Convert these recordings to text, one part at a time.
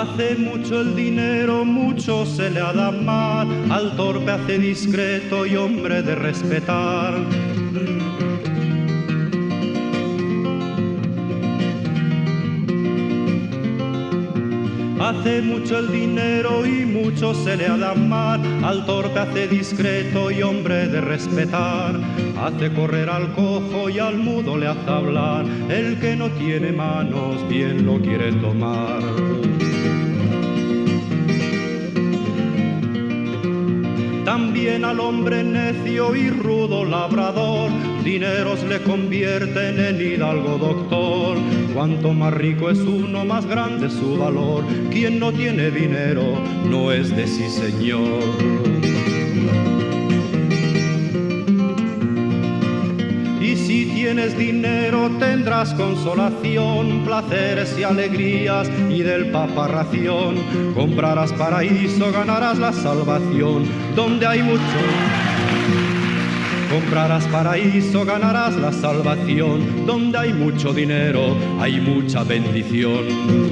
Hace mucho el dinero, mucho se le ha de amar, al torpe hace discreto y hombre de respetar. Hace mucho el dinero y mucho se le ha de amar, al torpe hace discreto y hombre de respetar. Hace correr al cojo y al mudo le hace hablar, el que no tiene manos bien lo quiere tomar. También al hombre necio y rudo labrador, dineros le convierten en hidalgo doctor. Cuanto más rico es uno, más grande es su valor. Quien no tiene dinero no es de sí señor. Y si tienes dinero tendrás consolación, placeres y alegrías y del Papa ración. Comprarás paraíso, ganarás la salvación, donde hay mucho. Comprarás paraíso, ganarás la salvación, donde hay mucho dinero, hay mucha bendición.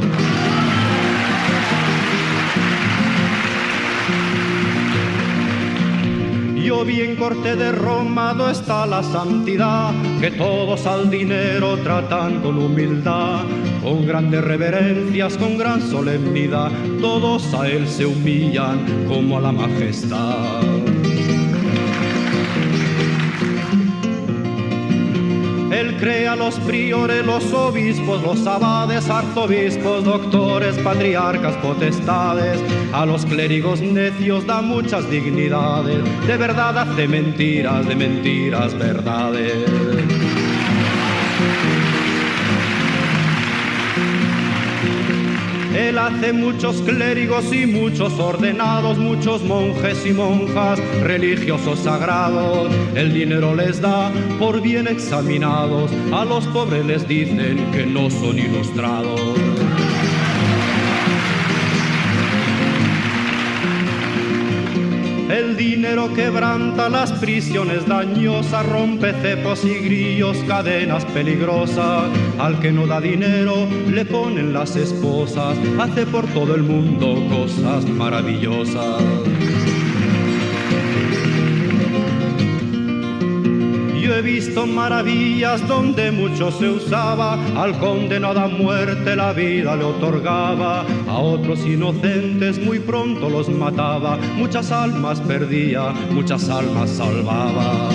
Yo vi en corte de Roma do está la santidad, que todos al dinero tratan con humildad, con grandes reverencias, con gran solemnidad, todos a él se humillan como a la majestad. Él crea los priores, los obispos, los abades, arzobispos, doctores, patriarcas, potestades. A los clérigos necios da muchas dignidades, de verdad hace mentiras, de mentiras verdades. Él hace muchos clérigos y muchos ordenados, muchos monjes y monjas, religiosos sagrados. El dinero les da por bien examinados, a los pobres les dicen que no son ilustrados. El dinero quebranta las prisiones dañosas, rompe cepos y grillos, cadenas peligrosas. Al que no da dinero le ponen las esposas, hace por todo el mundo cosas maravillosas. Yo he visto maravillas donde mucho se usaba, al condenado a muerte la vida le otorgaba, a otros inocentes muy pronto los mataba, muchas almas perdía, muchas almas salvaba.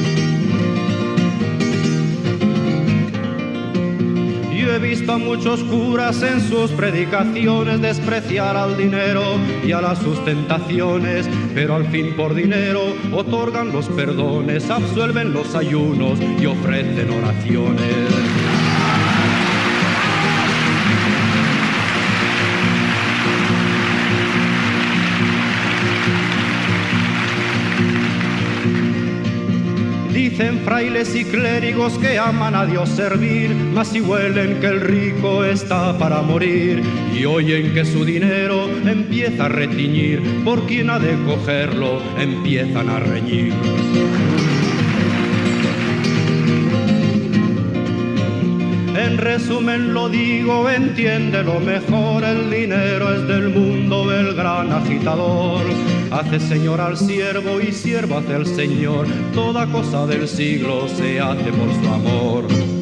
Yo he visto a muchos curas en sus predicaciones despreciar al dinero y a las sustentaciones, pero al fin por dinero otorgan los perdones, absuelven los ayunos y ofrecen oraciones. Dicen frailes y clérigos que aman a Dios servir, mas si huelen que el rico está para morir y oyen que su dinero empieza a retiñir, por quien ha de cogerlo empiezan a reñir. En resumen lo digo, entiéndelo mejor, el dinero es del mundo el gran agitador. Hace señor al siervo y siervo hace el señor, toda cosa del siglo se hace por su amor.